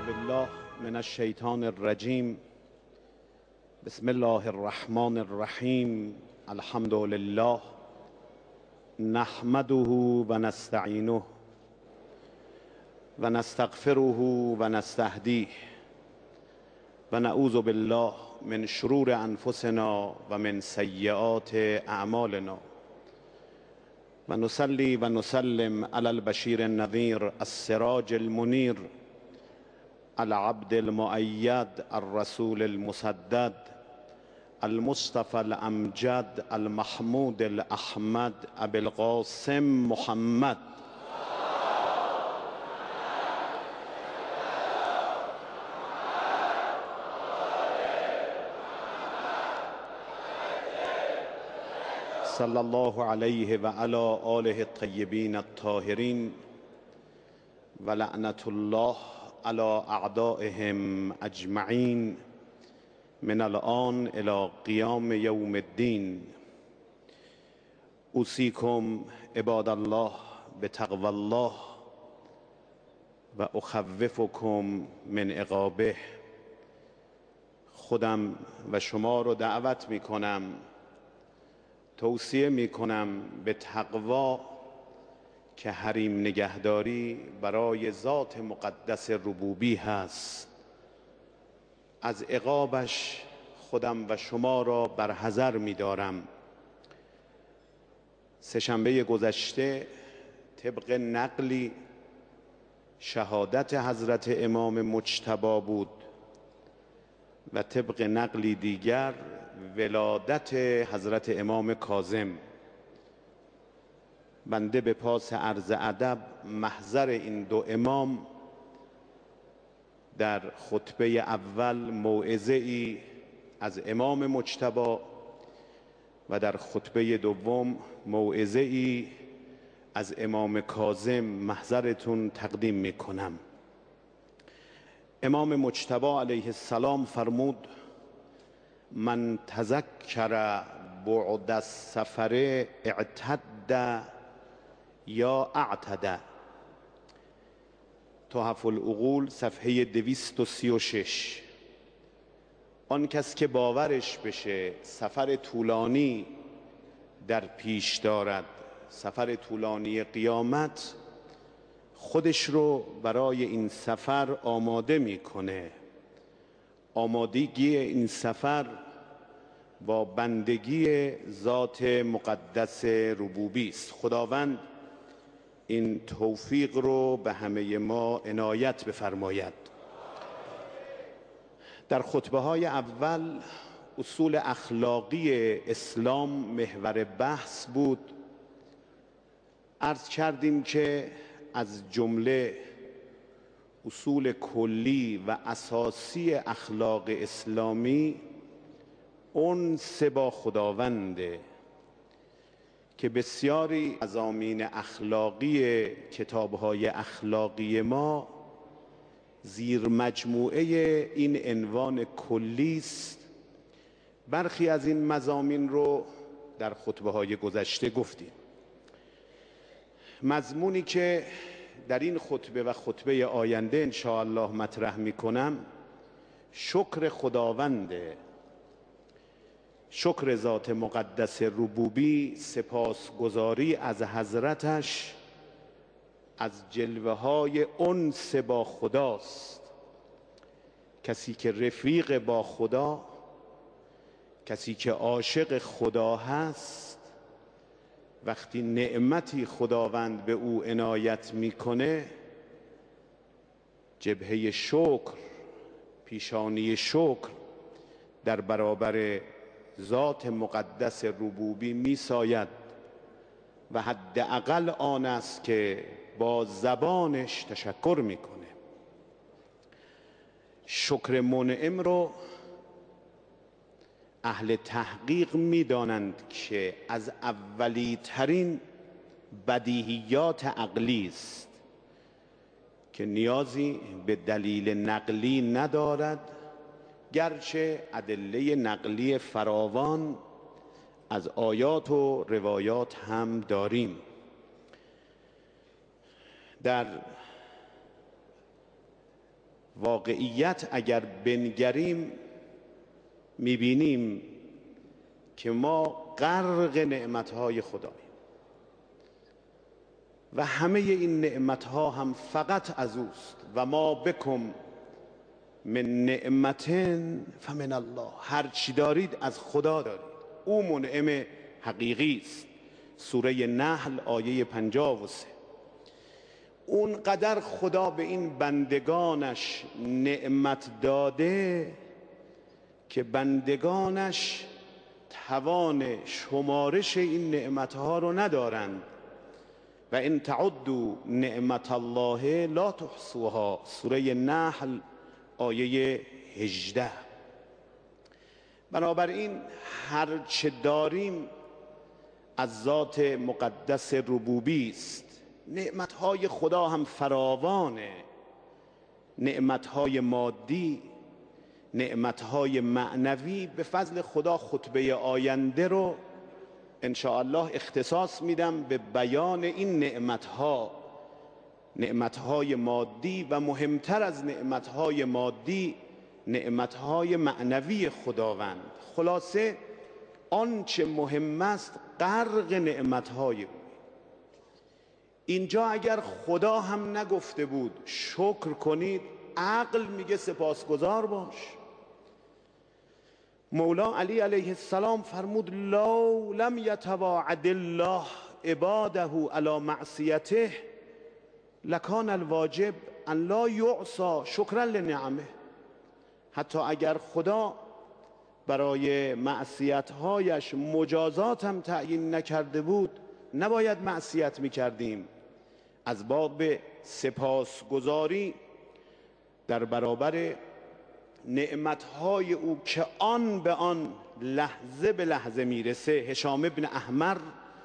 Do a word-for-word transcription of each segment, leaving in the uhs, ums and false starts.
بالله من الشیطان الرجیم. بسم الله الرحمن الرحیم. الحمد لله نحمده و نستعینه و نستغفره و نستهدیه و نعوذ بالله من شرور انفسنا و من سیئات اعمالنا و نصلی و نسلم علی البشیر النذیر السراج المنیر العبد المؤید الرسول المسدد المصطفى الامجد المحمود الاحمد ابی القاسم محمد صلی الله علیه و علی آله الطیبین الطاهرین و لعنت الله علی اعدائهم اجمعین من الان الی قیام یوم الدین. اوصیکم عباد الله بتقوی الله و اخوفکم من عقابه. خودم و شما رو دعوت می کنم، توصیه می کنم به تقوا که حریم نگهداری برای ذات مقدس ربوبی هست. از عقابش خودم و شما را برحذر می دارم. سه‌شنبه گذشته طبق نقلی شهادت حضرت امام مجتبی بود و طبق نقلی دیگر ولادت حضرت امام کاظم. بنده به پاس عرض ادب محضر این دو امام در خطبه اول موعظه ای از امام مجتبی و در خطبه دوم موعظه ای از امام کاظم محضرتون تقدیم می کنم. امام مجتبی علیه السلام فرمود: من تذکر بعد السفر اعتد یا اعتد. تحف العقول صفحه دویست و سی و شش. آن کس که باورش بشه سفر طولانی در پیش دارد، سفر طولانی قیامت، خودش رو برای این سفر آماده میکنه. آمادگی این سفر با بندگی ذات مقدس ربوبی است. خداوند این توفیق رو به همه ما عنایت بفرماید. در خطبه های اول اصول اخلاقی اسلام محور بحث بود. عرض کردیم که از جمله اصول کلی و اساسی اخلاق اسلامی انس با خداونده که بسیاری مضامین اخلاقی کتاب‌های اخلاقی ما زیر مجموعه این عنوان کلی است. برخی از این مضامین رو در خطبه‌های گذشته گفتیم. مضمونی که در این خطبه و خطبه آینده ان شاء الله مطرح می‌کنم شکر خداونده، شکر ذات مقدس ربوبی، سپاسگزاری از حضرتش از جلوه های انس با خداست. کسی که رفیق با خدا، کسی که عاشق خدا هست، وقتی نعمتی خداوند به او عنایت میکنه جبهه شکر، پیشانی شکر در برابر ذات مقدس ربوبی میساید و حداقل آن است که با زبانش تشکر میکنه. شکر منعم رو اهل تحقیق میدانند که از اولی ترین بدیهیات عقلی است که نیازی به دلیل نقلی ندارد، گرچه ادله نقلی فراوان از آیات و روایات هم داریم. در واقعیت اگر بنگریم میبینیم که ما غرق نعمتهای خداییم و همه این نعمتها هم فقط از اوست. و ما بکم من نعمت فمن الله، هر چی دارید از خدا دارید، او منعم حقیقی است. سوره نحل آیه پنجاه و سه. اونقدر خدا به این بندگانش نعمت داده که بندگانش توان شمارش این نعمتها رو ندارند. و ان تعدوا نعمت الله لا تحصوها، سوره نحل آیه هجده. بنابراین هر چه داریم از ذات مقدس ربوبی است. نعمتهای خدا هم فراوانه، نعمتهای مادی، نعمتهای معنوی. به فضل خدا خطبه آینده رو ان شاء الله اختصاص میدم به بیان این نعمتها، نعمتهای مادی و مهمتر از نعمتهای مادی نعمتهای معنوی خداوند. خلاصه آنچه مهم است غرق نعمتهای او. اینجا اگر خدا هم نگفته بود شکر کنید، عقل میگه سپاسگزار باش. مولا علی علیه السلام فرمود لو لم یتواعد الله عباده علی معصیته لکان الواجب ان لا یعصى شکرا لنعمه. حتی اگر خدا برای معصیت‌هایش مجازات هم تعیین نکرده بود نباید معصیت میکردیم. از باب سپاسگزاری در برابر نعمتهای او که آن به آن لحظه به لحظه میرسه. هشام ابن احمر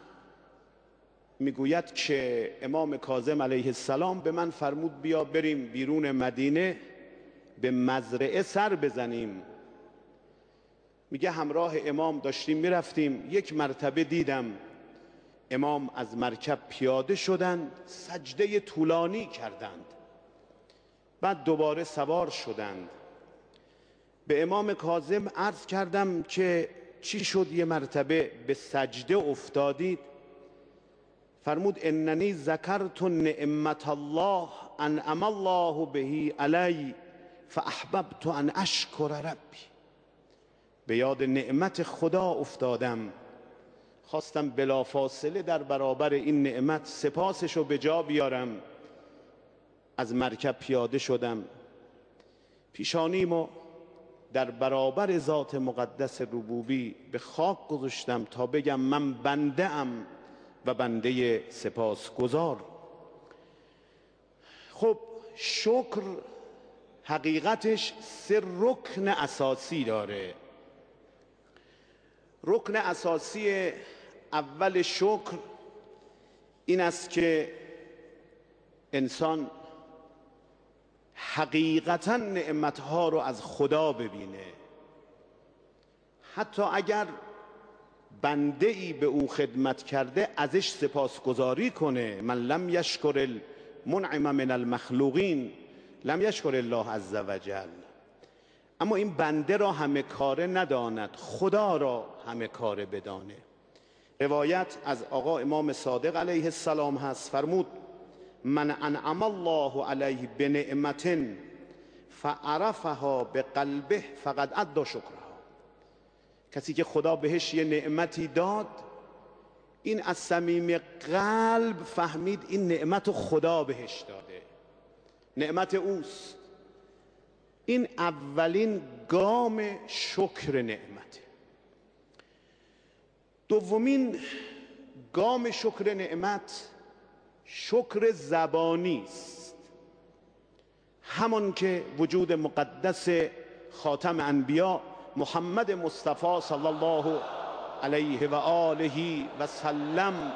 میگوید که امام کاظم علیه السلام به من فرمود بیا بریم بیرون مدینه به مزرعه سر بزنیم. میگه همراه امام داشتیم میرفتیم، یک مرتبه دیدم امام از مرکب پیاده شدند، سجده طولانی کردند، بعد دوباره سوار شدند. به امام کاظم عرض کردم که چی شد یه مرتبه به سجده افتادید؟ فرمود اننی ذکرت نعمت الله انعم الله به علی فاحببت ان اشکر ربی. به یاد نعمت خدا افتادم، خواستم بلافاصله در برابر این نعمت سپاسش رو به جا بیارم. از مرکب پیاده شدم، پیشانیمو در برابر ذات مقدس ربوبی به خاک گذاشتم تا بگم من بنده ام و بنده سپاسگزار. خب شکر حقیقتش سه رکن اساسی داره. رکن اساسی اول شکر این است که انسان حقیقتا نعمتها رو از خدا ببینه، حتی اگر بنده ای به او خدمت کرده ازش سپاسگزاری کنه. من لم یشکر المنعم من المخلوقین لم یشکر الله عز وجل. اما این بنده را همه کاره نداند، خدا را همه کاره بدانه. روایت از آقا امام صادق علیه السلام هست، فرمود من انعم الله علیه بنعمت فعرفها بقلبه فقد ادى شکرها. کسی که خدا بهش یه نعمتی داد، این از صمیم قلب فهمید این نعمت خدا بهش داده، نعمت اوست. این اولین گام شکر نعمت. دومین گام شکر نعمت شکر زبانی است، همان که وجود مقدس خاتم انبیا محمد مصطفی صلی الله علیه و آله و سلم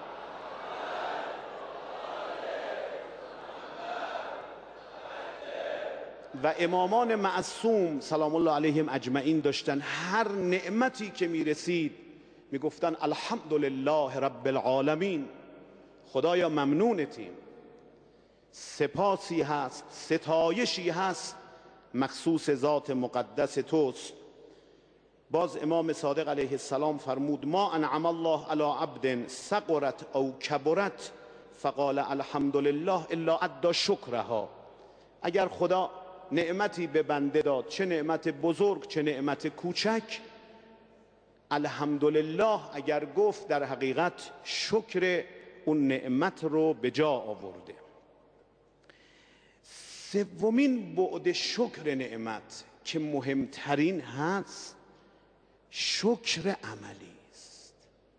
و امامان معصوم سلام الله علیهم اجمعین داشتن. هر نعمتی که می رسید می گفتن الحمدلله رب العالمین، خدایا ممنونتیم. سپاسی هست، ستایشی هست مخصوص ذات مقدس توست. باز امام صادق علیه السلام فرمود ما انعم الله علی عبد صغرت او کبرت فقال الحمد لله الا ادى شکرها. اگر خدا نعمتی به بنده داد، چه نعمت بزرگ چه نعمت کوچک، الحمدلله اگر گفت در حقیقت شکر اون نعمت رو به جا آورده. سومین بعد شکر نعمت که مهمترین هست شکر عملی است.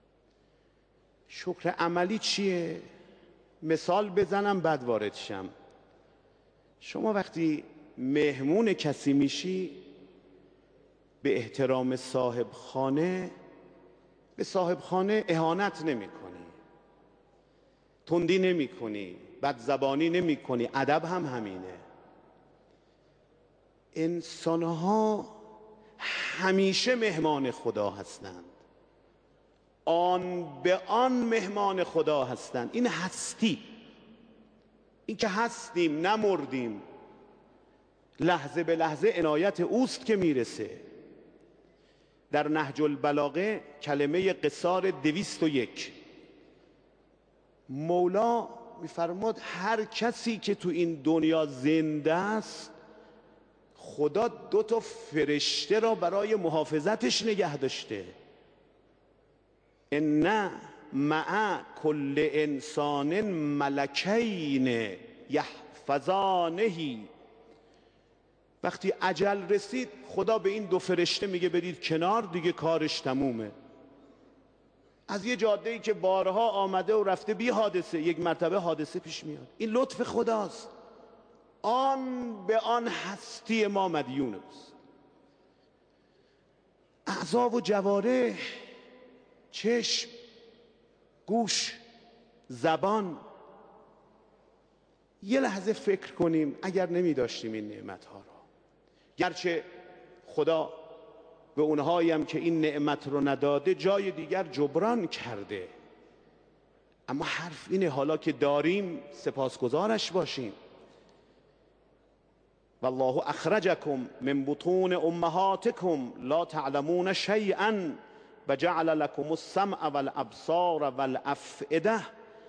شکر عملی چیه؟ مثال بزنم بعد وارد شم. شما وقتی مهمون کسی میشی به احترام صاحب خانه به صاحب خانه اهانت نمی کنی، تندی نمی کنی، بدزبانی نمی کنی. ادب هم همینه. انسانها همیشه مهمان خدا هستند، آن به آن مهمان خدا هستند. این هستی، این که هستیم نمردیم، لحظه به لحظه عنایت اوست که میرسه. در نهج البلاغه کلمه قصار دویست و یک مولا میفرماد هر کسی که تو این دنیا زنده است خدا دو تا فرشته را برای محافظتش نگه داشته. ان مع کل انسان ملکین یحفظانه. وقتی اجل رسید خدا به این دو فرشته میگه برید کنار، دیگه کارش تمومه. از یه جاده‌ای که بارها آمده و رفته بی حادثه، یک مرتبه حادثه پیش میاد. این لطف خداست. آن به آن هستی ما مدیون است. اعضا و جوارح، چشم، گوش، زبان، یه لحظه فکر کنیم اگر نمی داشتیم این نعمتها را. گرچه خدا به اونهایی هم که این نعمت رو نداده جای دیگر جبران کرده، اما حرف اینه حالا که داریم سپاسگزارش باشیم. والله اخرجکم من بطون امهاتکم لا تعلمون شیئا وجعل لكم السمع والابصار والافئده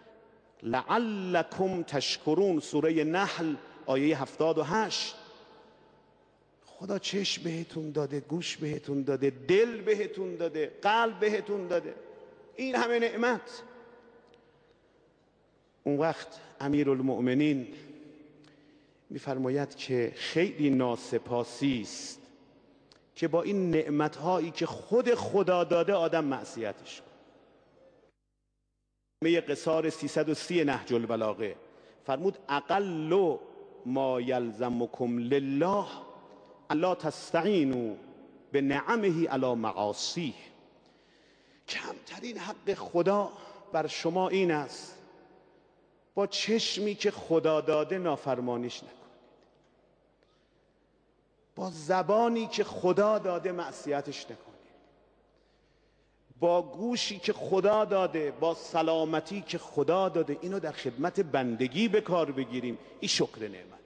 لعلکم تشکرون. سوره نحل آیه هفتاد و هشت. خدا چشم بهتون داده، گوش بهتون داده، دل بهتون داده، قلب بهتون داده. این همه نعمت. اون وقت امیرالمؤمنین میفرماید که خیلی ناسپاسی است که با این نعمتهایی که خود خدا داده آدم معصیتش کنه. می قصار سیصد و سی نهج البلاغه فرمود اقل ما یلزمکم لله الا تستعینوا بنعمه علی معاصیه. کمترین حق خدا بر شما این است با چشمی که خدا داده نافرمانیش نکنید، با زبانی که خدا داده معصیتش نکنید، با گوشی که خدا داده، با سلامتی که خدا داده، اینو در خدمت بندگی به کار بگیریم. این شکر نعمت.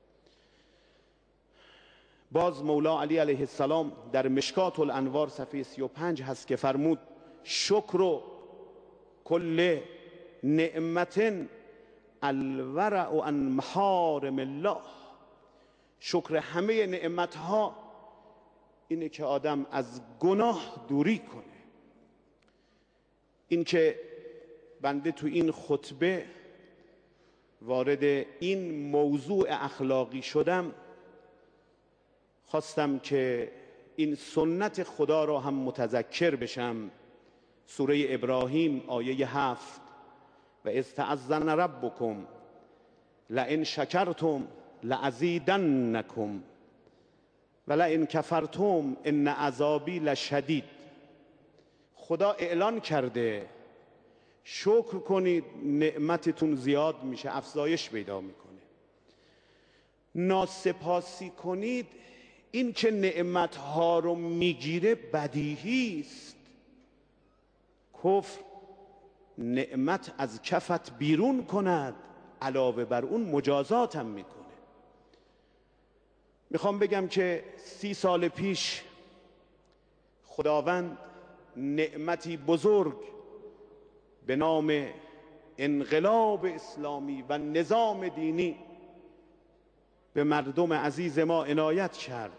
باز مولا علی علیه السلام در مشکات الانوار صفحه سی و پنج هست که فرمود شکر کل نعمت الورع عن محارم الله. شکر همه نعمتها اینه که آدم از گناه دوری کنه. این که بنده تو این خطبه وارد این موضوع اخلاقی شدم، خواستم که این سنت خدا را هم متذکر بشم. سوره ابراهیم آیه هفت و اذ تأذن ربکم لئن شکرتم لأزیدنکم و لئن کفرتم ان عذابی لشدید. خدا اعلان کرده شکر کنید نعمتتون زیاد میشه، افزایش پیدا میکنه. ناسپاسی کنید، این که نعمتها رو میگیره بدیهی است. کفر نعمت از کفت بیرون کند، علاوه بر اون مجازات هم میکنه. میخوام بگم که سی سال پیش خداوند نعمتی بزرگ به نام انقلاب اسلامی و نظام دینی به مردم عزیز ما عنایت کرد.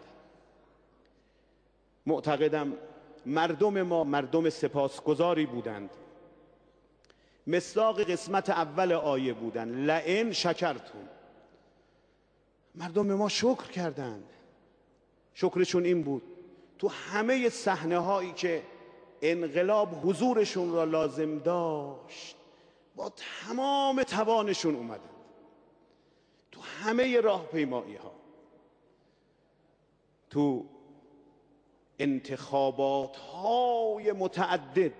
معتقدم مردم ما مردم سپاسگزاری بودند. مصداق قسمت اول آیه بودند، لئن شکرتم. مردم ما شکر کردند. شکرشون این بود تو همه صحنه هایی که انقلاب حضورشون را لازم داشت با تمام توانشون اومدند. تو همه راهپیمایی ها، تو انتخابات های متعدد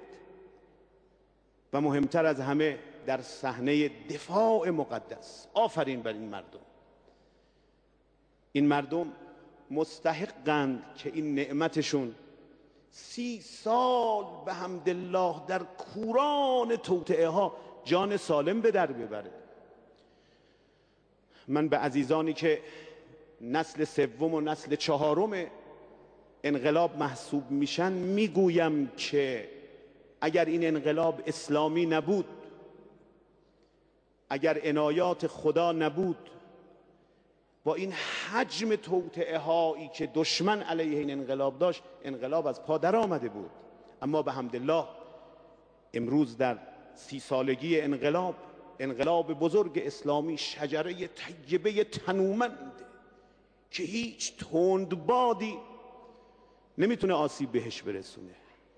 و مهمتر از همه در صحنه دفاع مقدس. آفرین بر این مردم. این مردم مستحقند که این نعمتشون سی سال به حمدالله در کوران توطئه ها جان سالم به در ببره. من به عزیزانی که نسل سوم و نسل چهارم انقلاب محسوب میشن میگویم که اگر این انقلاب اسلامی نبود، اگر عنایات خدا نبود، با این حجم توطئه هایی که دشمن علیه این انقلاب داشت، انقلاب از پا در آمده بود. اما به حمدالله امروز در سی سالگی انقلاب، انقلاب بزرگ اسلامی شجره طیبه تنومند که هیچ تندبادی نمیتونه آسیب بهش برسونه.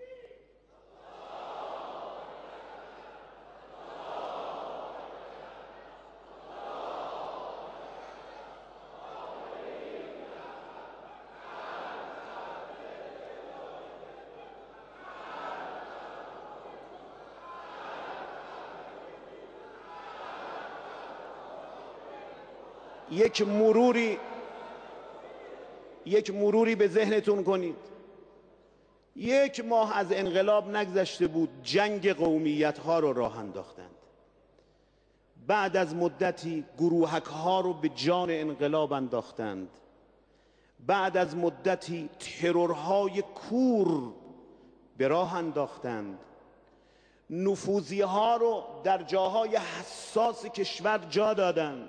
یک مروری یک مروری به ذهنتون کنید. یک ماه از انقلاب نگذشته بود جنگ قومیت ها رو راه انداختند. بعد از مدتی گروهک ها رو به جان انقلاب انداختند. بعد از مدتی ترورهای کور به راه انداختند. نفوذی ها رو در جاهای حساس کشور جا دادند.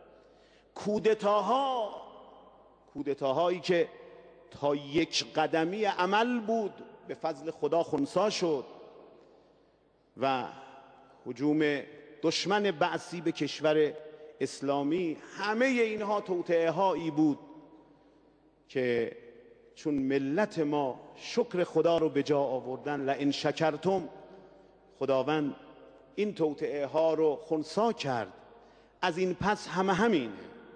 کودتاها کودتاهایی که تا یک قدمی عمل بود به فضل خدا خنثی شد و هجوم دشمن بعثی به کشور اسلامی، همه اینها توطئه هایی بود که چون ملت ما شکر خدا رو به جا آوردن، لئن شکرتم، خداوند این توطئه ها رو خنثی کرد. از این پس همه همین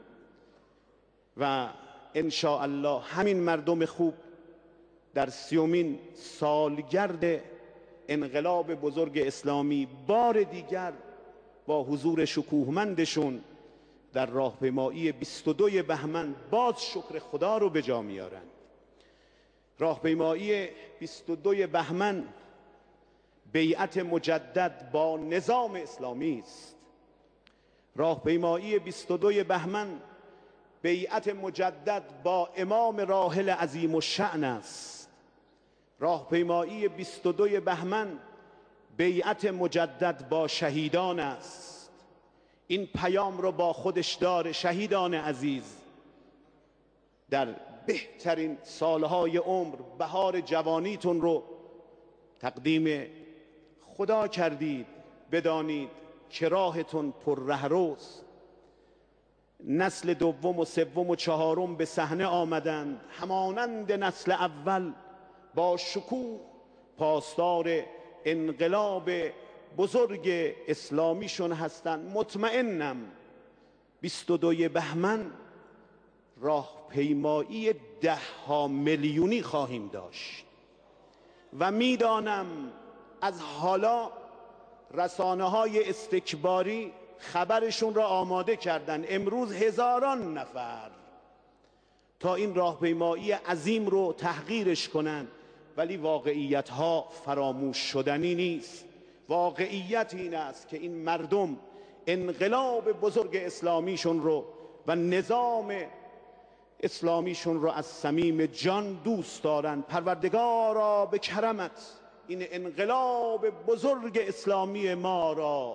و ان شاء الله همین مردم خوب در سیومین سالگرد انقلاب بزرگ اسلامی بار دیگر با حضور شکوهمندشون در راهپیمایی بیست و دو بهمن باز شکر خدا رو به جا میارند. راهپیمایی بیست و دو بهمن بیعت مجدد با نظام اسلامی است. راهپیمایی بیست و دو بهمن بیعت مجدد با امام راحل عظیم الشأن است. راهپیمایی بیست و دو بهمن بیعت مجدد با شهیدان است. این پیام رو با خودش داره. شهیدان عزیز، در بهترین سالهای عمر بهار جوانیتون رو تقدیم خدا کردید. بدانید که راهتون پر رهروست. نسل دوم و سوم و چهارم به صحنه آمدند، همانند نسل اول با شکوه پاسدار انقلاب بزرگ اسلامیشون هستند. مطمئنم بیست و دو بهمن راهپیمایی ده ها میلیونی خواهیم داشت و میدانم از حالا رسانه های استکباری خبرشون را آماده کردن. امروز هزاران نفر تا این راهپیمایی عظیم رو تحقیرش کنن، ولی واقعیت ها فراموش شدنی نیست. واقعیت این است که این مردم انقلاب بزرگ اسلامیشون رو و نظام اسلامیشون رو از صمیم جان دوست دارن. پروردگارا به کرمت این انقلاب بزرگ اسلامی ما را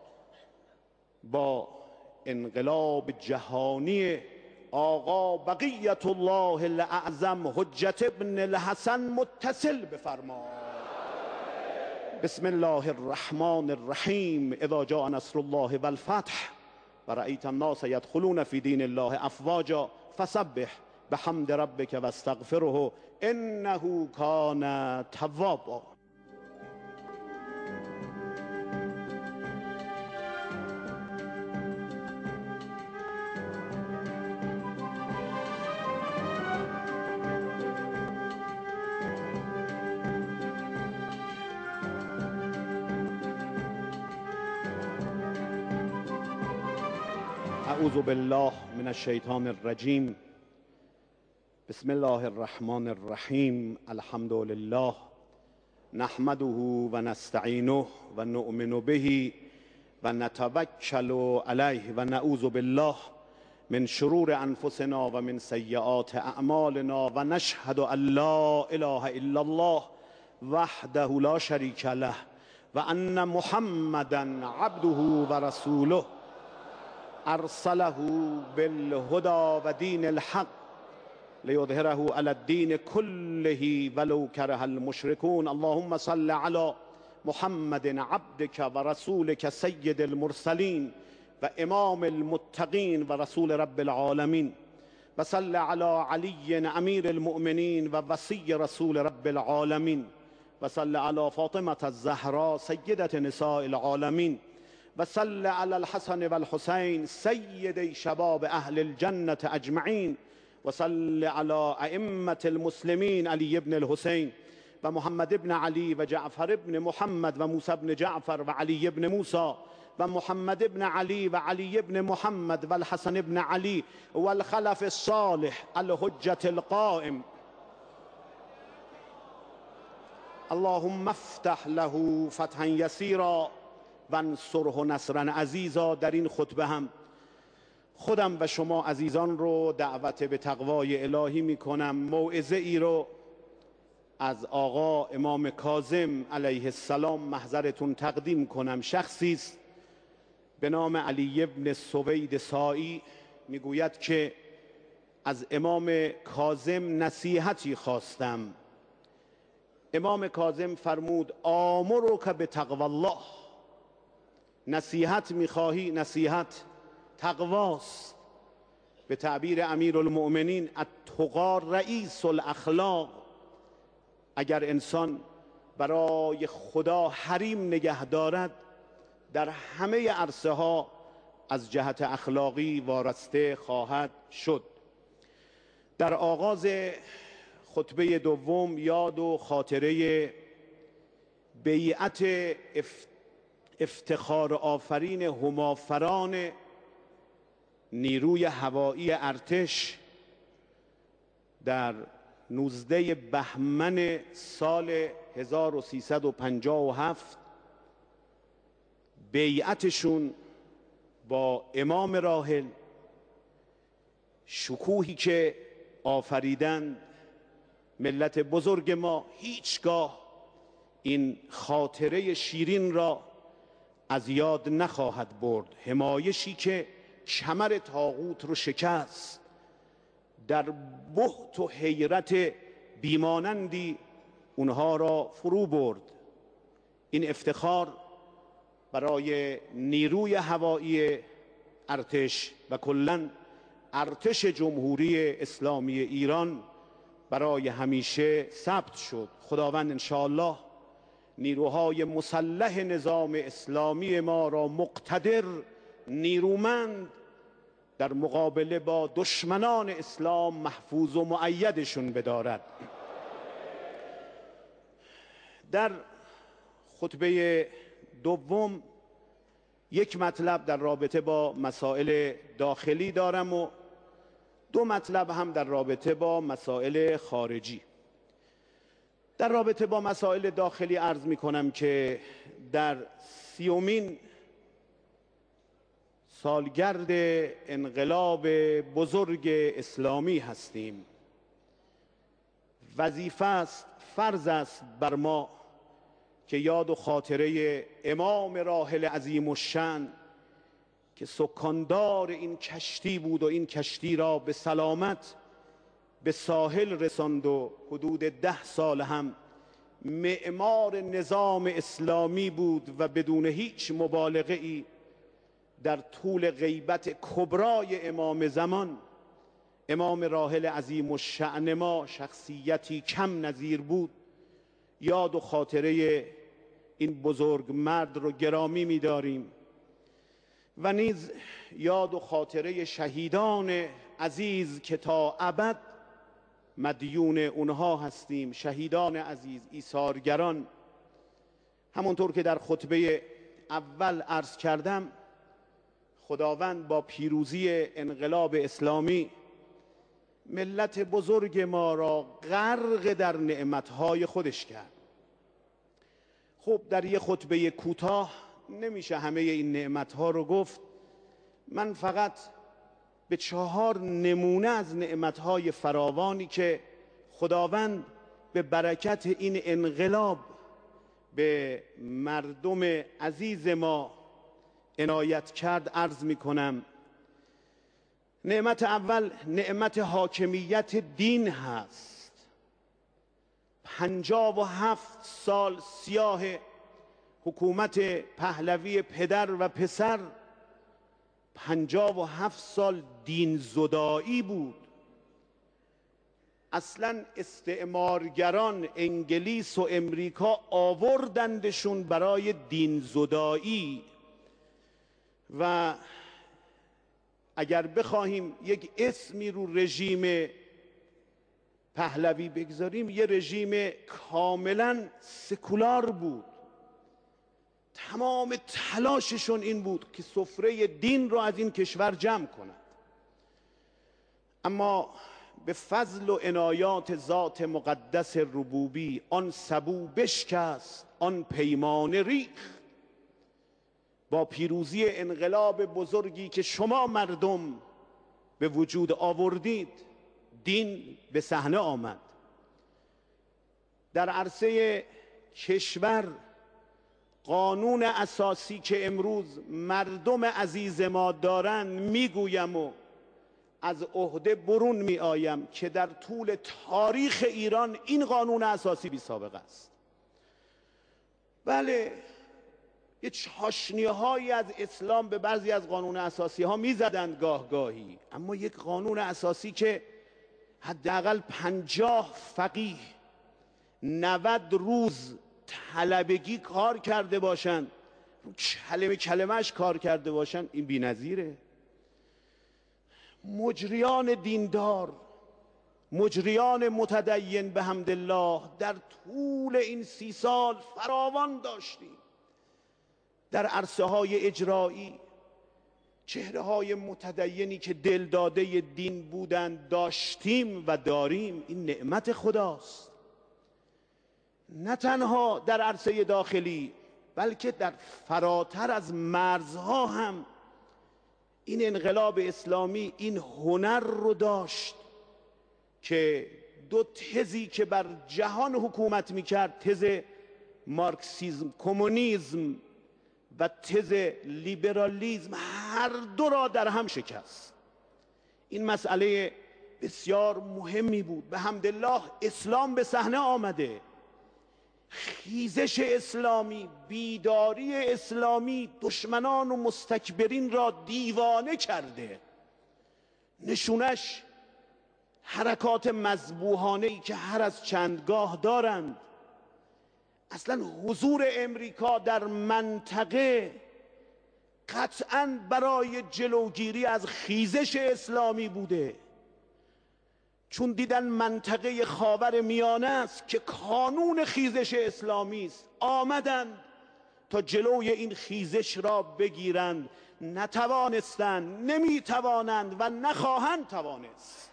با انقلاب جهانی آقا بقیت الله الاعظم حجت ابن الحسن متصل بفرما. بسم الله الرحمن الرحیم. اذا جاء نصر الله والفتح و رأیت الناس يدخلون في دین الله افواجا فسبح بحمد ربک واستغفره انه کان توابا. اعوذ بالله من الشیطان الرجیم. بسم الله الرحمن الرحیم. الحمد لله نحمده و نستعینه و نؤمن به و نتوکل علیه و نعوذ بالله من شرور انفسنا و من سیئات اعمالنا و نشهد ان لا اله الا الله وحده لا شریک له و ان محمدا عبده و رسوله ارسله بالهدى و دین الحق لیظهره علی الدین کله ولو کره المشرکون. اللهم صل علی محمد عبدک و رسولک سید المرسلین و امام المتقین و رسول رب العالمین و صل علی علی امیر المؤمنین و وصی رسول رب العالمین و صل علی فاطمة الزهراء سیدة نساء العالمین و صل علی الحسن و الحسین سیدی شباب اهل الجنة اجمعین و صل علی ائمة المسلمین علی ابن الحسین و محمد ابن علی و جعفر ابن محمد و موسی ابن جعفر و علی ابن موسی و محمد ابن علی و علی ابن محمد و الحسن ابن علی و الخلف الصالح الحجة القائم. اللهم افتح له فتحا یسیرا و انصره نصرا عزیزا. در این خطبه هم خودم و شما عزیزان رو دعوت به تقوای الهی می کنم. موعظه ای رو از آقا امام کاظم علیه السلام محضرتون تقدیم کنم. شخصی است به نام علی ابن سوید سائی میگوید که از امام کاظم نصیحتی خواستم. امام کاظم فرمود آمرک به تقوی الله. نصیحت میخواهی؟ نصیحت تقواست. به تعبیر امیر المؤمنین التقی رئیس الاخلاق. اگر انسان برای خدا حریم نگه دارد در همه عرصه ها از جهت اخلاقی وارسته خواهد شد. در آغاز خطبه دوم یاد و خاطره بیعت افتخار آفرین همافران نیروی هوایی ارتش در نوزده بهمن سال هزار و سیصد و پنجاه و هفت بیعتشون با امام راحل، شکوهی که آفریدند. ملت بزرگ ما هیچگاه این خاطره شیرین را از یاد نخواهد برد. حمایشی که کمر طاغوت رو شکست، در بهت و حیرت بیمانندی اونها را فرو برد. این افتخار برای نیروی هوایی ارتش و کلاً ارتش جمهوری اسلامی ایران برای همیشه ثبت شد. خداوند انشاءالله نیروهای مسلح نظام اسلامی ما را مقتدر، نیرومند در مقابله با دشمنان اسلام محفوظ و مؤیدشون بدارد. در خطبه دوم یک مطلب در رابطه با مسائل داخلی دارم و دو مطلب هم در رابطه با مسائل خارجی. در رابطه با مسائل داخلی عرض می کنم که در سیومین سالگرد انقلاب بزرگ اسلامی هستیم. وظیفه است، فرض است بر ما که یاد و خاطره امام راحل عظیم الشأن که سکاندار این کشتی بود و این کشتی را به سلامت به ساحل رساند و حدود ده سال هم معمار نظام اسلامی بود و بدون هیچ مبالغه ای در طول غیبت کبرای امام زمان امام راحل عظیم الشأن ما شخصیتی کم نظیر بود. یاد و خاطره این بزرگ مرد رو گرامی می‌داریم و نیز یاد و خاطره شهیدان عزیز که تا ابد مدیون اونها هستیم. شهیدان عزیز، ایثارگران. همونطور که در خطبه اول عرض کردم، خداوند با پیروزی انقلاب اسلامی ملت بزرگ ما را غرق در نعمتهای خودش کرد. خب در یه خطبه کوتاه نمیشه همه این نعمتها رو گفت. من فقط به چهار نمونه از نعمتهای فراوانی که خداوند به برکت این انقلاب به مردم عزیز ما عنایت کرد عرض می کنم. نعمت اول نعمت حاکمیت دین هست. پنجاه و هفت سال سیاه حکومت پهلوی پدر و پسر، پنجاه و هفت سال دین زدایی بود. اصلا استعمارگران انگلیس و امریکا آوردندشون برای دین زدایی و اگر بخواهیم یک اسمی رو رژیم پهلوی بگذاریم، یه رژیم کاملا سکولار بود. تمام تلاششون این بود که سفره دین رو از این کشور جمع کنند. اما به فضل و عنایات ذات مقدس ربوبی آن سبو بشکست، آن پیمانه ریخت. با پیروزی انقلاب بزرگی که شما مردم به وجود آوردید، دین به صحنه آمد. در عرصه کشور قانون اساسی که امروز مردم عزیز ما دارن، میگویم و از عهده برون می آیم که در طول تاریخ ایران این قانون اساسی بی سابقه است. بله، یه چاشنی‌هایی از اسلام به بعضی از قانون اساسی ها می زدند گاه گاهی، اما یک قانون اساسی که حداقل پنجاه فقیه نود روز طلبگی کار کرده باشند، کلمه کلمهش کار کرده باشند، این بی‌نظیره. مجریان دیندار، مجریان متدین به حمدالله در طول این سی سال فراوان داشتیم. در عرصه های اجرایی چهره های متدینی که دل داده دین بودند داشتیم و داریم. این نعمت خداست. نه تنها در عرصه داخلی بلکه در فراتر از مرزها هم این انقلاب اسلامی این هنر رو داشت که دو تزی که بر جهان حکومت میکرد، تز مارکسیسم کمونیسم و تز لیبرالیسم، هر دو را در هم شکست. این مسئله بسیار مهمی بود. به حمدالله اسلام به صحنه آمده. خیزش اسلامی، بیداری اسلامی دشمنان و مستکبرین را دیوانه کرده. نشونش حرکات مذبوحانه‌ای که هر از چندگاه دارند. اصلا حضور امریکا در منطقه قطعاً برای جلوگیری از خیزش اسلامی بوده، چون دیدن منطقه خاور میانه است که کانون خیزش اسلامی است، آمدند تا جلوی این خیزش را بگیرند. نتوانستند، نمیتوانند و نخواهند توانست.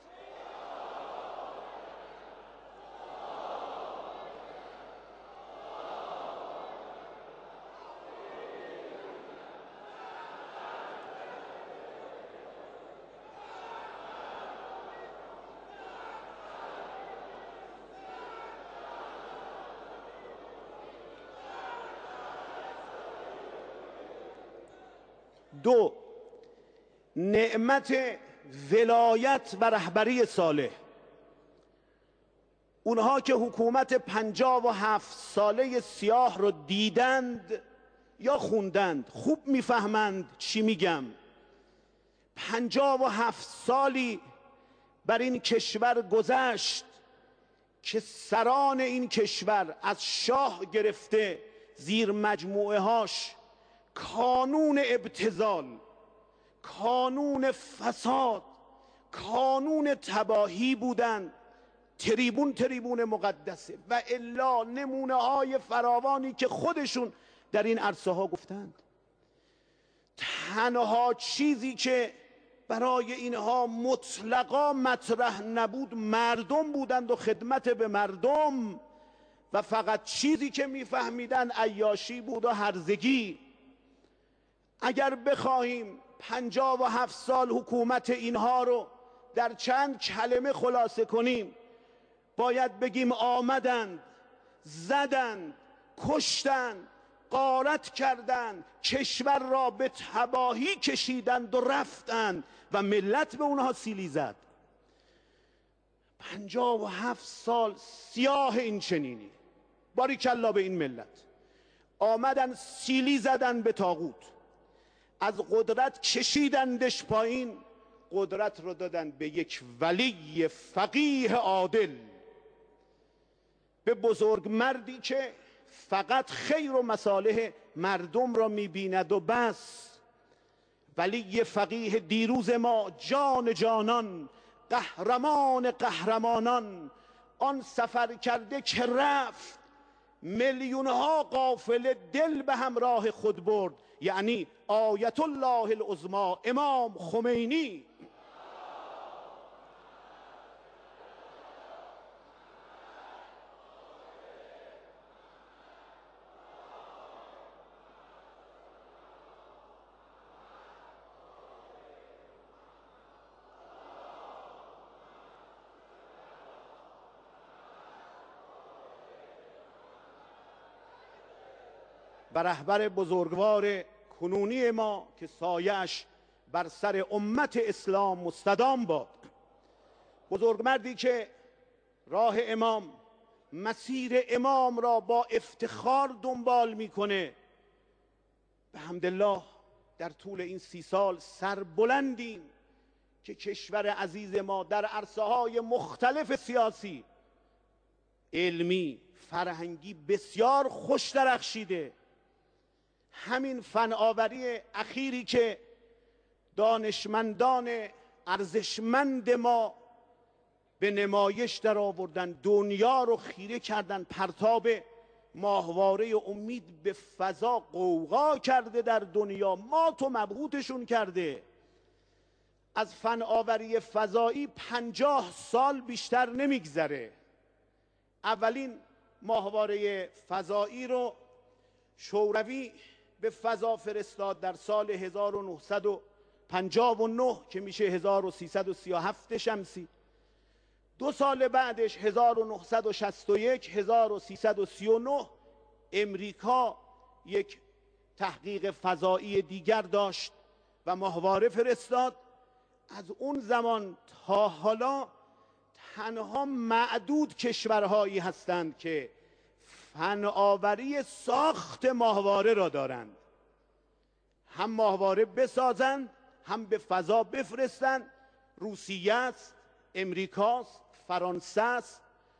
دو، نعمت ولایت و رهبری صالح. اونها که حکومت پنجاه و هفت ساله سیاه رو دیدند یا خوندند خوب میفهمند چی میگم. پنجاه و هفت سالی بر این کشور گذشت که سران این کشور از شاه گرفته زیر مجموعه هاش کانون ابتذال، کانون فساد، کانون تباهی بودند. تریبون تریبون مقدسه و الا نمونه های فراوانی که خودشون در این عرصه ها گفتند. تنها چیزی که برای اینها مطلقا مطرح نبود مردم بودند و خدمت به مردم، و فقط چیزی که میفهمیدن عیاشی بود و هرزگی. اگر بخواهیم پنجاه و هفت سال حکومت اینها رو در چند کلمه خلاصه کنیم، باید بگیم آمدند، زدند، کشتند، غارت کردند، کشور را به تباهی کشیدند و رفتند و ملت به اونها سیلی زد. پنجاه و هفت سال سیاه این چنینی. باریکلا به این ملت. آمدن سیلی زدن به طاغوت، از قدرت کشیدندش پایین، قدرت رو دادن به یک ولی فقیه عادل، به بزرگ مردی که فقط خیر و مصالح مردم را میبیند و بس. ولی فقیه دیروز ما، جان جانان، قهرمان قهرمانان، آن سفر کرده که رفت میلیون ها قافله دل به همراه خود برد، یعنی آیت الله العظمی امام خمینی. و رهبر بزرگوار کنونی ما که سایه‌اش بر سر امت اسلام مستدام باد. بزرگمردی که راه امام، مسیر امام را با افتخار دنبال میکنه. به حمدالله در طول این سی سال سربلندیم که کشور عزیز ما در عرصه های مختلف سیاسی، علمی، فرهنگی بسیار خوش درخشیده. همین فناوری اخیری که دانشمندان ارزشمند ما به نمایش در آوردن، دنیا رو خیره کردن، پرتاب ماهواره امید به فضا غوغا کرده در دنیا، مات و مبهوتشون کرده. از فناوری فضایی پنجاه سال بیشتر نمیگذره. اولین ماهواره فضایی رو شوروی به فضا فرستاد در سال هزار و نهصد و پنجاه و نه که میشه هزار و سیصد و سی و هفت شمسی. دو سال بعدش هزار و نهصد و شصت و یک هزار و سیصد و سی و نه امریکا یک تحقیق فضایی دیگر داشت و ماهواره فرستاد. از اون زمان تا حالا تنها معدود کشورهایی هستند که فناوری ساخت ماهواره را دارند، هم ماهواره بسازند هم به فضا بفرستند. روسیه است، امریکاست، فرانسه است،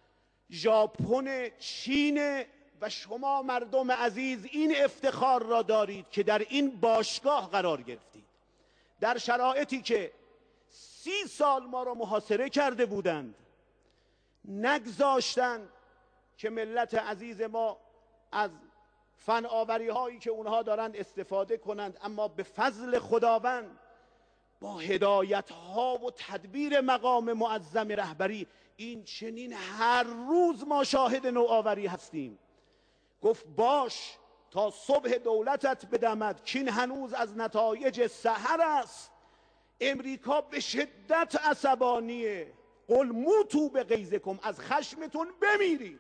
ژاپن، چین. و شما مردم عزیز این افتخار را دارید که در این باشگاه قرار گرفتید، در شرایطی که سی سال ما را محاصره کرده بودند. نگذاشتند که ملت عزیز ما از فناوری هایی که اونها دارند استفاده کنند، اما به فضل خداوند با هدایت ها و تدبیر مقام معظم رهبری این چنین هر روز ما شاهد نوآوری هستیم. گفت باش تا صبح دولتت بدمد کین هنوز از نتایج سحر است. امریکا به شدت عصبانیه. قل موتوا بغیظکم، از خشمتون بمیرید.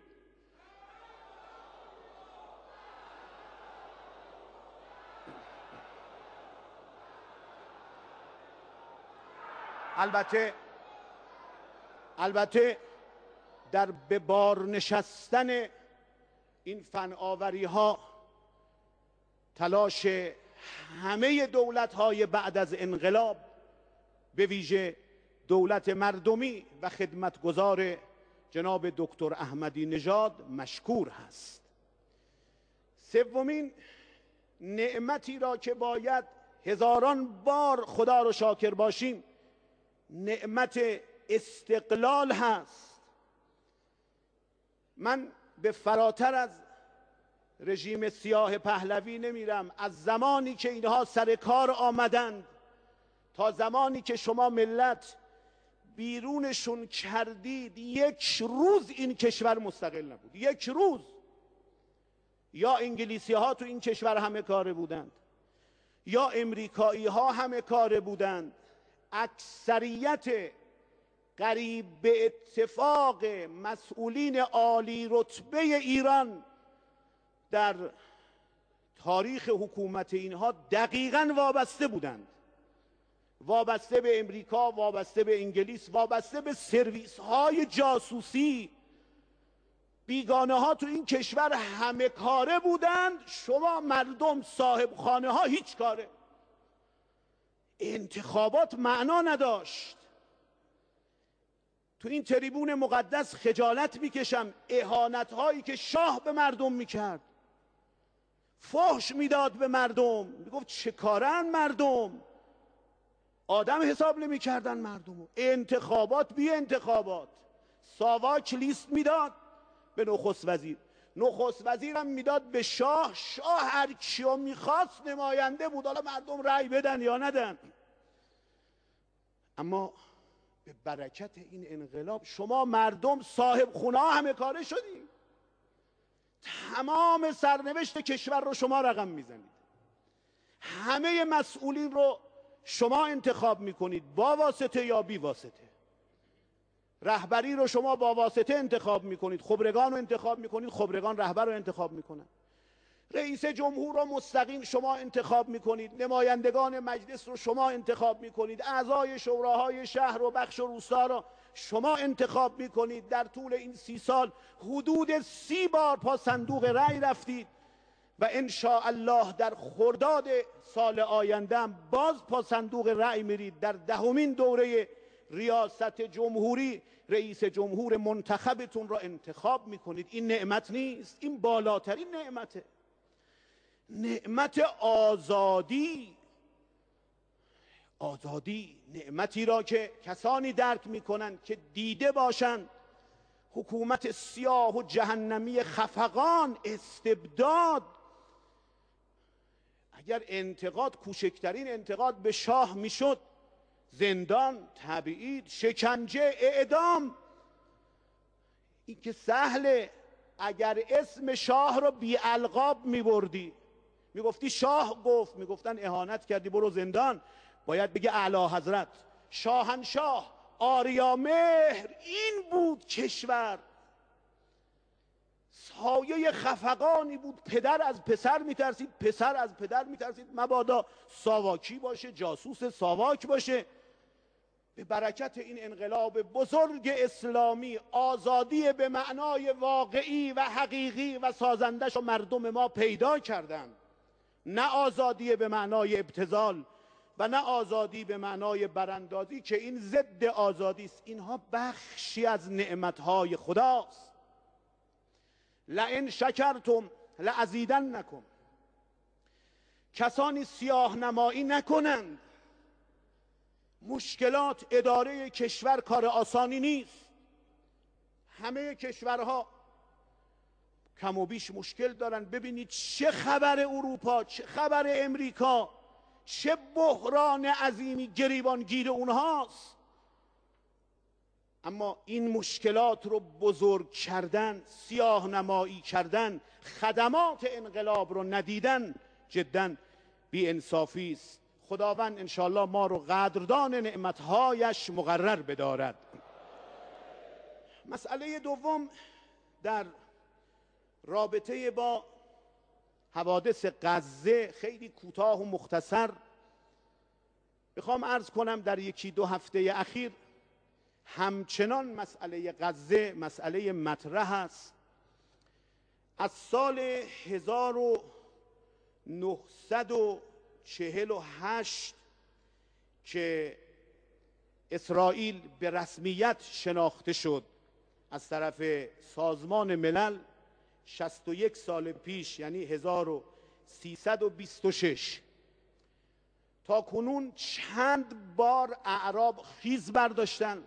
البته البته در به بار نشستن این فناوری ها تلاش همه دولت های بعد از انقلاب، به ویژه دولت مردمی و خدمتگزار جناب دکتر احمدی نژاد مشکور هست. سومین نعمتی را که باید هزاران بار خدا رو شاکر باشیم، نعمت استقلال هست. من به فراتر از رژیم سیاه پهلوی نمیرم. از زمانی که اینها سر کار آمدند تا زمانی که شما ملت بیرونشون کردید، یک روز این کشور مستقل نبود. یک روز. یا انگلیسی ها تو این کشور همه کاره بودند، یا امریکایی ها همه کاره بودند. اکثریت قریب به اتفاق مسئولین عالی رتبه ایران در تاریخ حکومت اینها دقیقاً وابسته بودند. وابسته به امریکا، وابسته به انگلیس، وابسته به سرویس های جاسوسی. بیگانه ها تو این کشور همه کاره بودند. شما مردم صاحب خانه ها هیچ کاره. انتخابات معنا نداشت. تو این تریبون مقدس خجالت میکشم. اهانت هایی که شاه به مردم میکرد، فحش میداد به مردم، میگفت چه کارن مردم، آدم حساب نمیکردن مردم. انتخابات بی انتخابات، ساواک لیست میداد به نخست وزیر، نخست وزیرم میداد به شاه، شاه هر کیو میخواست نماینده بود، حالا مردم رأی بدن یا ندن. اما به برکت این انقلاب شما مردم صاحب خونه ها همه کاره شدید. تمام سرنوشت کشور رو شما رقم میزنید. همه مسئولین رو شما انتخاب میکنید، با واسطه یا بی واسطه. رهبری رو شما با واسطه انتخاب میکنید، خبرگان رو انتخاب میکنید، خبرگان رهبر رو انتخاب میکنن. رئیس جمهور رو مستقیم شما انتخاب میکنید، نمایندگان مجلس رو شما انتخاب میکنید، اعضای شوراهای شهر و بخش و روستا رو شما انتخاب میکنید. در طول این سی سال حدود سی بار پا صندوق رأی رفتید و ان شاء الله در خرداد سال آینده هم باز پا صندوق رأی میرید. در دهمین دوره ریاست جمهوری رئیس جمهور منتخبتون را انتخاب میکنید. این نعمت نیست؟ این بالاترین نعمته. نعمت آزادی. آزادی نعمتی را که کسانی درک میکنند که دیده باشند حکومت سیاه و جهنمی خفقان، استبداد. اگر انتقاد، کوچکترین انتقاد به شاه میشد، زندان، تبعید، شکنجه، اعدام. این که سهله. اگر اسم شاه رو بی القاب میبردی، میگفتی شاه گفت، میگفتن اهانت کردی برو زندان، باید بگه اعلی حضرت، شاهنشاه، آریامهر. این بود کشور. سایه خفقانی بود. پدر از پسر میترسید، پسر از پدر میترسید مبادا ساواکی باشه، جاسوس ساواک باشه. به برکت این انقلاب بزرگ اسلامی، آزادی به معنای واقعی و حقیقی و سازندش و مردم ما پیدا کردند. نه آزادی به معنای ابتذال و نه آزادی به معنای براندازی که این ضد آزادی است. اینها بخشی از نعمتهای خداست. لئن شکرتم لازیدنکم. کسانی سیاه نمایی نکنند. مشکلات اداره کشور کار آسانی نیست. همه کشورها کم و بیش مشکل دارن. ببینید چه خبر اروپا، چه خبر امریکا، چه بحران عظیمی گریبانگیر اونهاست. اما این مشکلات رو بزرگ کردن، سیاه نمایی کردن، خدمات انقلاب رو ندیدن، جداً بی انصافی است. خداوند انشاءالله ما رو قدردان نعمتهایش مقرر بدارد. مسئله دوم در رابطه با حوادث غزه، خیلی کوتاه و مختصر میخوام عرض کنم در یکی دو هفته اخیر همچنان مسئله غزه مسئله مطرح است. از سال هزار و نهصد و چهل و هشت که اسرائیل به رسمیت شناخته شد از طرف سازمان ملل، شصت و یک سال پیش، یعنی هزار و سیصد و بیست و شش، تا کنون چند بار اعراب خیز برداشتن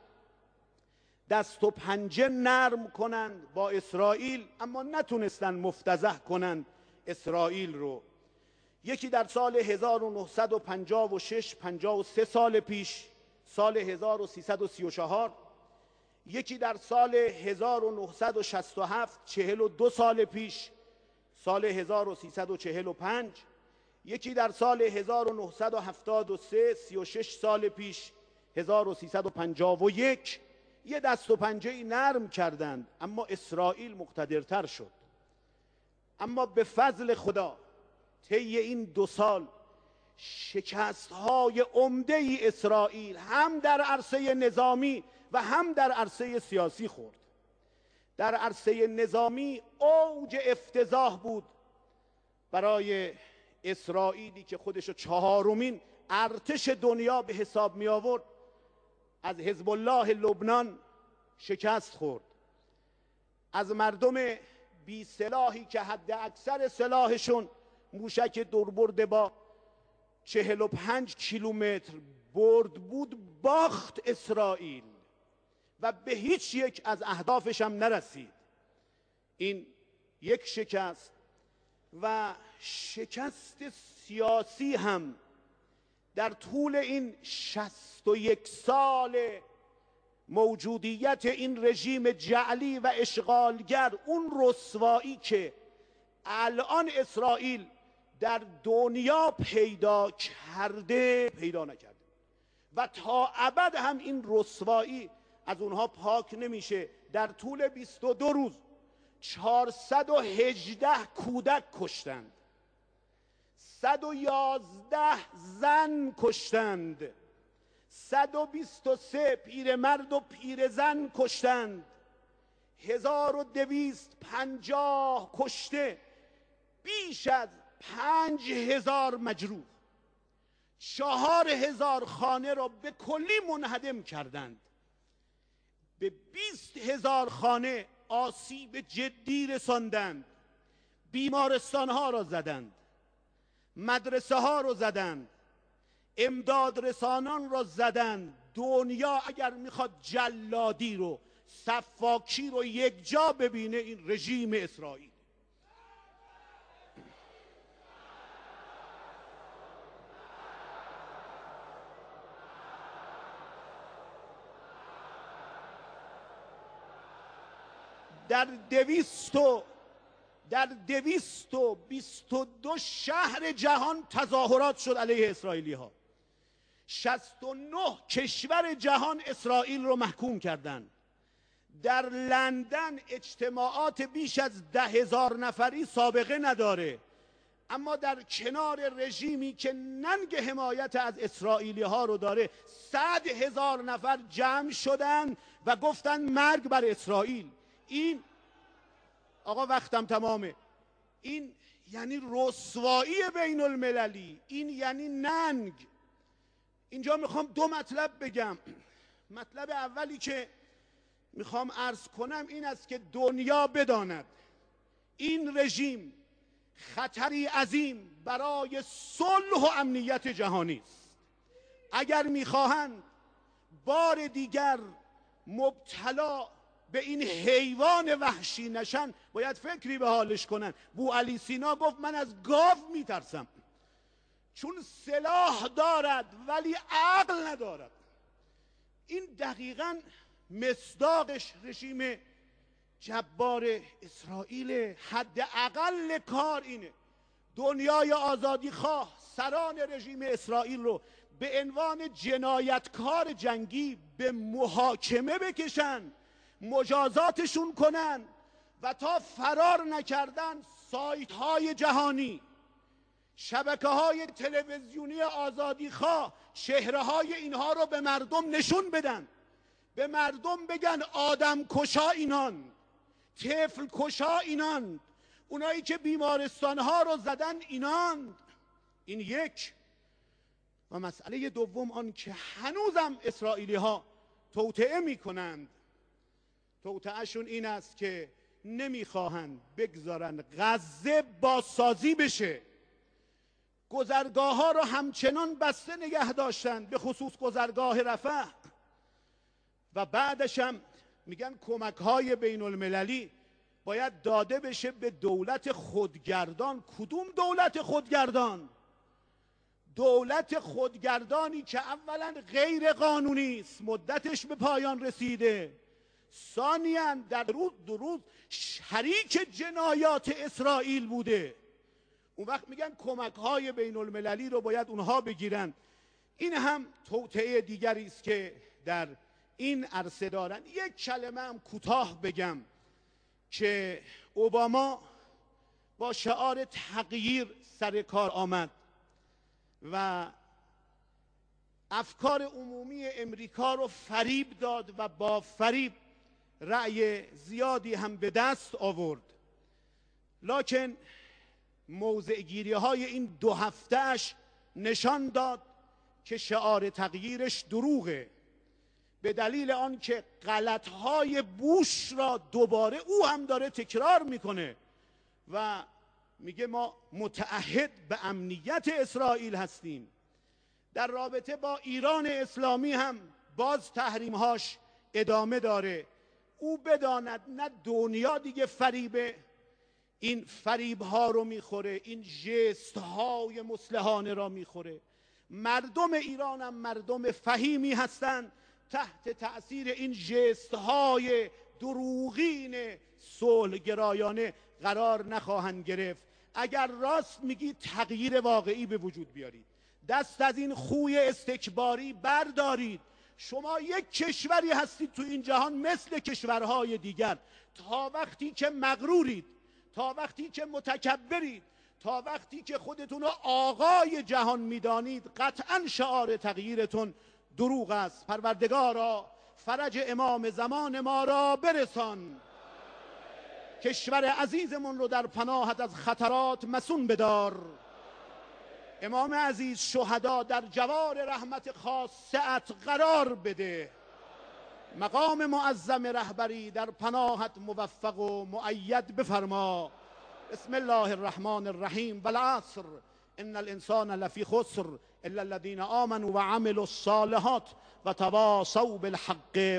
دست و پنجه نرم کنند با اسرائیل، اما نتونستن مفتضح کنند اسرائیل رو. یکی در سال هزار و نهصد و پنجاه و شش، پنجاه و سه سال پیش، سال هزار و سیصد و سی و چهار، یکی در سال هزار و نهصد و شصت و هفت، چهل و دو سال پیش، سال هزار و سیصد و چهل و پنج، یکی در سال هزار و نهصد و هفتاد و سه، سی و شش سال پیش، هزار و سیصد و پنجاه و یک. یه دست و پنجه نرم کردند، اما اسرائیل مقتدرتر شد. اما به فضل خدا طی این دو سال شکست‌های عمده ای اسرائیل هم در عرصه نظامی و هم در عرصه سیاسی خورد. در عرصه نظامی اوج افتضاح بود برای اسرائیلی که خودشو چهارمین ارتش دنیا به حساب می آورد. از حزب الله لبنان شکست خورد، از مردم بی سلاحی که حد اکثر سلاحشون موشک دوربرد با چهل و پنج کیلومتر برد بود باخت اسرائیل و به هیچ یک از اهدافش هم نرسید. این یک شکست. و شکست سیاسی هم در طول این شصت و یک سال موجودیت این رژیم جعلی و اشغالگر، اون رسوایی که الان اسرائیل در دنیا پیدا کرده پیدا نکرده و تا ابد هم این رسوایی از اونها پاک نمیشه. در طول بیست و دو روز چهارصد و هجده کودک کشتند، صد و یازده زن کشتند، صد و بیست و سه پیرمرد و پیرزن کشتند، هزار و دویست پنجاه کشته، بیش از پنج هزار مجروح، چهار هزار خانه را به کلی منهدم کردند، به بیست هزار خانه آسیب جدی رساندند، بیمارستان ها را زدند، مدرسه ها را زدند، امداد رسانان را زدند. دنیا اگر میخواد جلادی رو، سفاکی رو یک جا ببینه، این رژیم اسرائیل. در دویست و در دویست و بیست و دو شهر جهان تظاهرات شد علیه اسرائیلی ها. شصت و نه کشور جهان اسرائیل رو محکوم کردند. در لندن اجتماعات بیش از ده هزار نفری سابقه نداره، اما در کنار رژیمی که ننگ حمایت از اسرائیلی ها رو داره، صد هزار نفر جمع شدند و گفتند مرگ بر اسرائیل. این آقا وقتم تمامه. این یعنی رسوایی بین المللی، این یعنی ننگ. اینجا میخوام دو مطلب بگم. مطلب اولی که میخوام عرض کنم این است که دنیا بداند این رژیم خطری عظیم برای صلح و امنیت جهانی است. اگر میخواهند بار دیگر مبتلا به این حیوان وحشی نشن، باید فکری به حالش کنن. بوعلی سینا گفت من از گاو میترسم، چون سلاح دارد ولی عقل ندارد. این دقیقاً مصداقش رژیم جبار اسرائیل. حد اقل کار اینه دنیای آزادی خواه سران رژیم اسرائیل رو به عنوان جنایتکار جنگی به محاکمه بکشن، مجازاتشون کنن و تا فرار نکردن سایت های جهانی شبکه های تلویزیونی آزادیخواه چهره های اینها رو به مردم نشون بدن، به مردم بگن آدم کشا اینان، طفل کشا اینان، اونایی که بیمارستان ها رو زدن اینان. این یک. و مسئله دوم آن که هنوزم اسرائیلی ها توطئه می کنند. توطئه‌شون این است که نمیخواهند بگذارن غزه بازسازی بشه. گذرگاه ها رو همچنان بسته نگه داشتن، به خصوص گذرگاه رفح. و بعدش هم میگن کمک های بین المللی باید داده بشه به دولت خودگردان. کدوم دولت خودگردان؟ دولت خودگردانی که اولا غیر قانونی است، مدتش به پایان رسیده، ثانیاً در روز دو روز شریک جنایات اسرائیل بوده. اون وقت میگن کمک های بین المللی رو باید اونها بگیرن. این هم توطئه دیگری است که در این عرصه دارن. یک کلمه هم کوتاه بگم که اوباما با شعار تغییر سر کار آمد و افکار عمومی امریکا رو فریب داد و با فریب رأی زیادی هم به دست آورد. لکن موضع گیری های این دو هفتهش نشان داد که شعار تغییرش دروغه، به دلیل آن که غلطهای بوش را دوباره او هم داره تکرار میکنه و میگه ما متعهد به امنیت اسرائیل هستیم. در رابطه با ایران اسلامی هم باز تحریمهاش ادامه داره. او بداند نه دنیا دیگه فریبه، این فریب ها رو میخوره، این ژست های مسلحانه را میخوره. مردم ایران هم مردم فهیمی هستند، تحت تأثیر این ژست های دروغین صلح گرایانه قرار نخواهند گرفت. اگر راست میگی تغییر واقعی به وجود بیارید، دست از این خوی استکباری بردارید. شما یک کشوری هستید تو این جهان مثل کشورهای دیگر. تا وقتی که مغرورید، تا وقتی که متکبرید، تا وقتی که خودتون رو آقای جهان میدانید، قطعا شعار تغییرتون دروغ است. پروردگارا فرج امام زمان ما را برسان، کشور عزیزمون رو در پناهت از خطرات مسون بدار. امام عزیز شهدا در جوار رحمت خاصت قرار بده. مقام معظم رهبری در پناهت موفق و مؤید بفرما. بسم الله الرحمن الرحیم. والعصر ان الانسان لفی خسر الا الذين آمنوا وعملوا الصالحات وتواصوا بالحق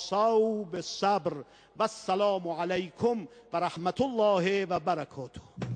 وتواصوا بالصبر. والسلام علیکم و رحمت الله و برکاته.